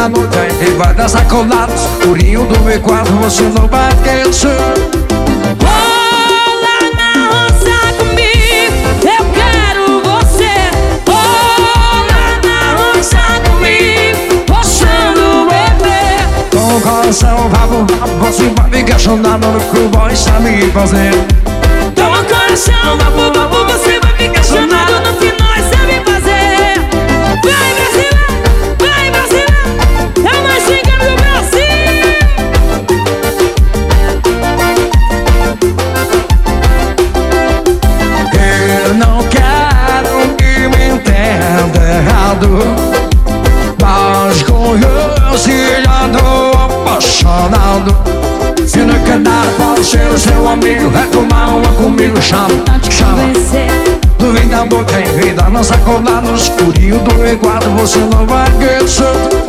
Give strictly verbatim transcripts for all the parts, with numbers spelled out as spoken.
da noite e vai dançar colado no escurinho do meu quarto, você não vai esquecer. Rola na roça comigo, eu quero você. Rola na roça comigo, roçando bebê. Com o coração rabo, você vai me questionando no que o boy sabe fazer. Com o coração rabo, rabo, você vai me questionando no que nós sabe fazer. Vai Brasil, vai Brasil, é mais chegando do Brasil. Eu não quero que me entenda errado, mas conheço e já tô apaixonado. Se não quer dar, pode ser o seu amigo, vai tomar uma comigo, chama, chama. Vem da boca em vem da nossa colada no escurinho do meu quarto, você não vai esquecer.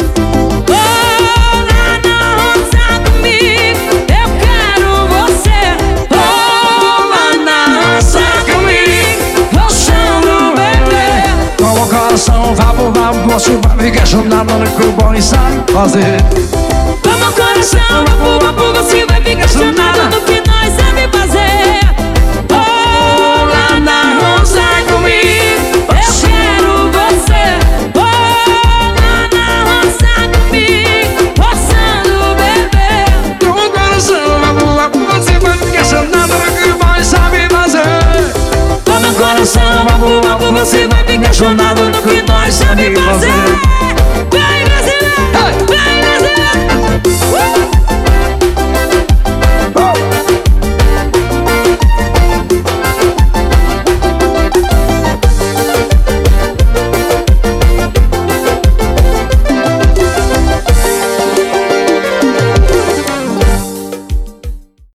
Rola na roça comigo, eu quero você. Rola na roça comigo, roçando bebê. Com o coração rabo, rabo, você vai me questionando no que o boy sabe fazer. Com o coração rabo, rabo, você vai me questionando no que nós sabe fazer. Rola na roça comigo, eu quero você. Rola na roça comigo, roçando bebê. Com o coração rabo, rabo, você vai me questionando no que o boy sabe fazer. Com o coração rabo, rabo, você vai me questionando no que nós sabe fazer. Vai Brasil, vai Brasil.